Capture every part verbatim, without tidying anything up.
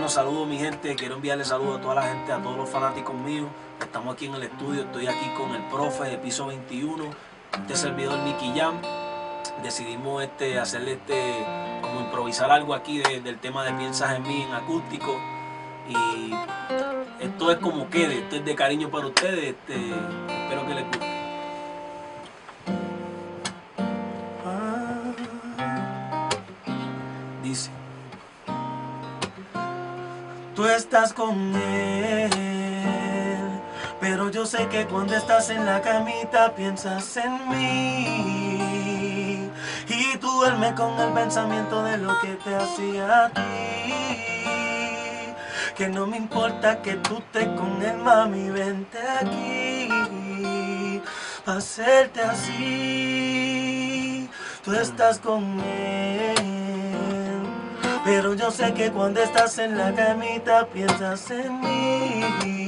Bueno, saludos mi gente, quiero enviarle saludos a toda la gente, a todos los fanáticos míos. Estamos aquí en el estudio, estoy aquí con el profe de piso veintiuno, este servidor Nicky Jam. Decidimos este, hacerle este, como improvisar algo aquí de, del tema de Piensas en mí en acústico. Y esto es como quede, esto es de cariño para ustedes, este, espero que les guste. Dice: tú estás con él, pero yo sé que cuando estás en la camita piensas en mí, y tú duermes con el pensamiento de lo que te hacía a ti. Que no me importa que tú estés con él, mami, vente aquí pa' hacerte así. Tú estás con él, pero yo sé que cuando estás en la camita piensas en mí,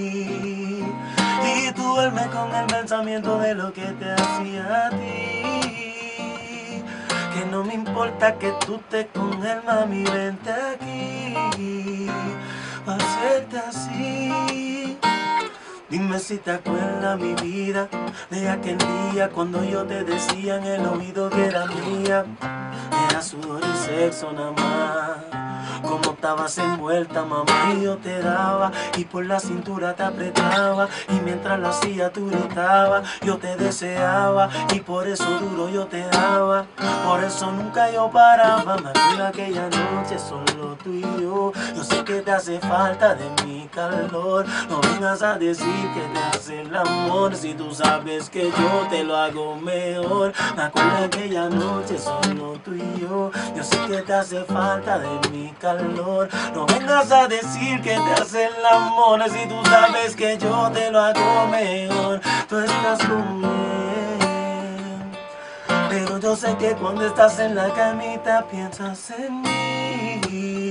y tú duermes con el pensamiento de lo que te hacía a ti. Que no me importa que tú estés con él, mami, vente aquí pa' hacerte así. Dime si te acuerdas, mi vida, de aquel día cuando yo te decía en el oído que era mía. Era sudor y sexo nada más. Como estabas envuelta, mamá, y yo te daba, y por la cintura te apretaba, y mientras lo hacía tú gritabas, yo te deseaba, y por eso duro yo te daba. Por eso nunca yo paraba, me acuerdo aquella noche solo tú y yo. Yo sé que te hace falta de mi calor, no vengas a decir que te hace el amor, si tú sabes que yo te lo hago mejor. Me acuerdo aquella noche solo tú y yo. Yo sé que te hace falta de mi calor, no vengas a decir que te hace el amor, si tú sabes que yo te lo hago mejor. Tú estás con él, pero yo sé que cuando estás en la camita piensas en mí,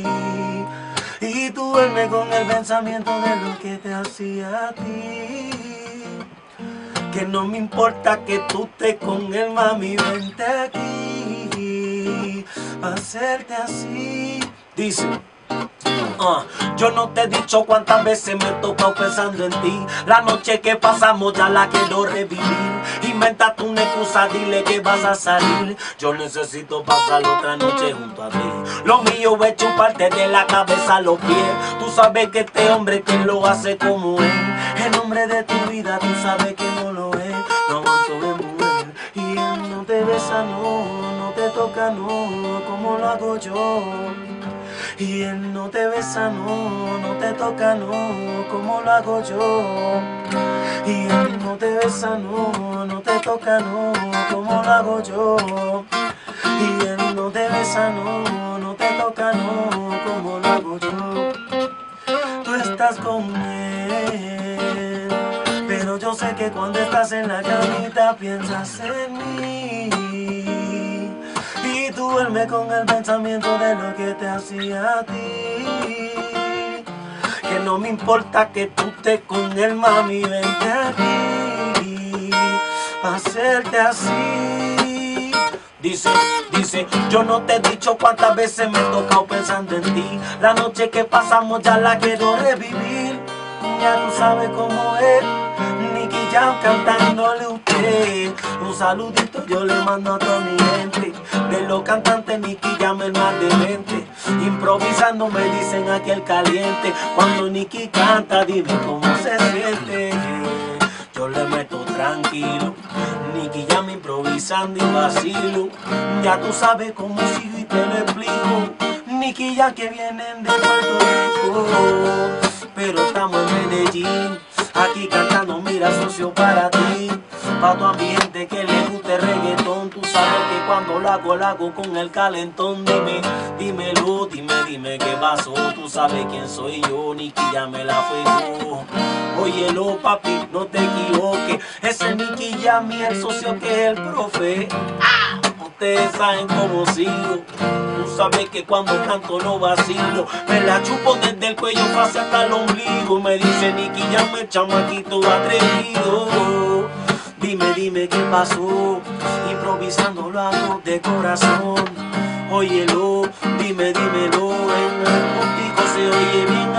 y tú duermes con el pensamiento de lo que te hacía a ti. Que no me importa que tú estés con él, mami, vente aquí pa' hacerte así. Dice: Uh, yo no te he dicho cuántas veces me he tocado pensando en ti. La noche que pasamos ya la quiero revivir. Invéntate una excusa, dile que vas a salir. Yo necesito pasar otra noche junto a ti. Lo mío es chuparte de la cabeza a los pies. Tú sabes que este hombre que lo hace como él, el hombre de tu vida, tú sabes que no lo es. No aguanto de mujer, y él no te besa, no, no te toca, no, como lo hago yo. Y él no te besa, no, no te toca, no, como lo hago yo. Y él no te besa, no, no te toca, no, como lo hago yo. Y él no te besa, no, no te toca, no, como lo hago yo. Tú estás con él, pero yo sé que cuando estás en la camita piensas en mí, y tú duermes con el pensamiento de lo que te hacía a ti. Que no me importa que tú estés con él, mami, vente aquí pa' hacerte así. Dice, dice, yo no te he dicho cuántas veces me he tocado pensando en ti. La noche que pasamos ya la quiero revivir. Ya tú sabes cómo es, Nicky Jam cantándole a usted. Un saludito yo le mando a toda mi gente. De los cantantes Nicky Jam el más demente. Improvisando me dicen aquel caliente. Cuando Nicky canta dime cómo se siente. Yo le meto tranquilo, Nicky Jam improvisando y vacilo. Ya tú sabes cómo sigo y te lo explico. Nicky Jam que vienen de Puerto Rico, pero estamos en Medellín, aquí cantando, mira socio para ti, pa' tu ambiente que le guste reggaetón. Tú sabes que cuando lo hago, lo hago con el calentón. Dime, dímelo, dime, dime qué pasó. Tú sabes quién soy yo, Nicky Jam me la fuego. Óyelo papi, no te equivoques, ese Nicky Jam y el socio que es el profe. ¡Ah! Ustedes saben cómo sigo. Tú sabes que cuando canto no vacilo, me la chupo desde el cuello casi hasta el ombligo. Me dice Nicky Jam el chamaquito atrevido. Dime, dime qué pasó, improvisando lo hago de corazón. Óyelo, dime, dímelo, en el acústico se oye bien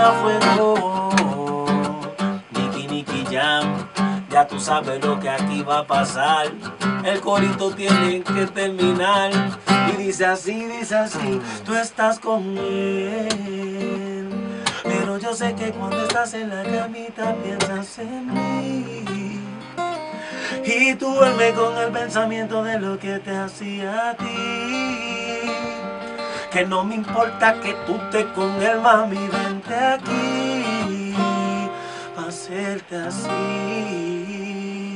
a fuego. Nicky, Nicky Jam, ya tú sabes lo que aquí va a pasar. El corito tiene que terminar. Y dice así, dice así, tú estás con él, pero yo sé que cuando estás en la camita piensas en mí. Y tú duermes con el pensamiento de lo que te hacía a ti. Que no me importa que tú estés con él, mami, vente aquí pa' hacerte así.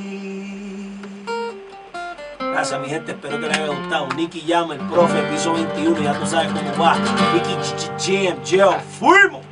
Gracias mi gente, espero que les haya gustado. Nicky Jam, el profe, piso veintiuno, ya tú sabes cómo va. Nicky Jam, Jam, fuimos.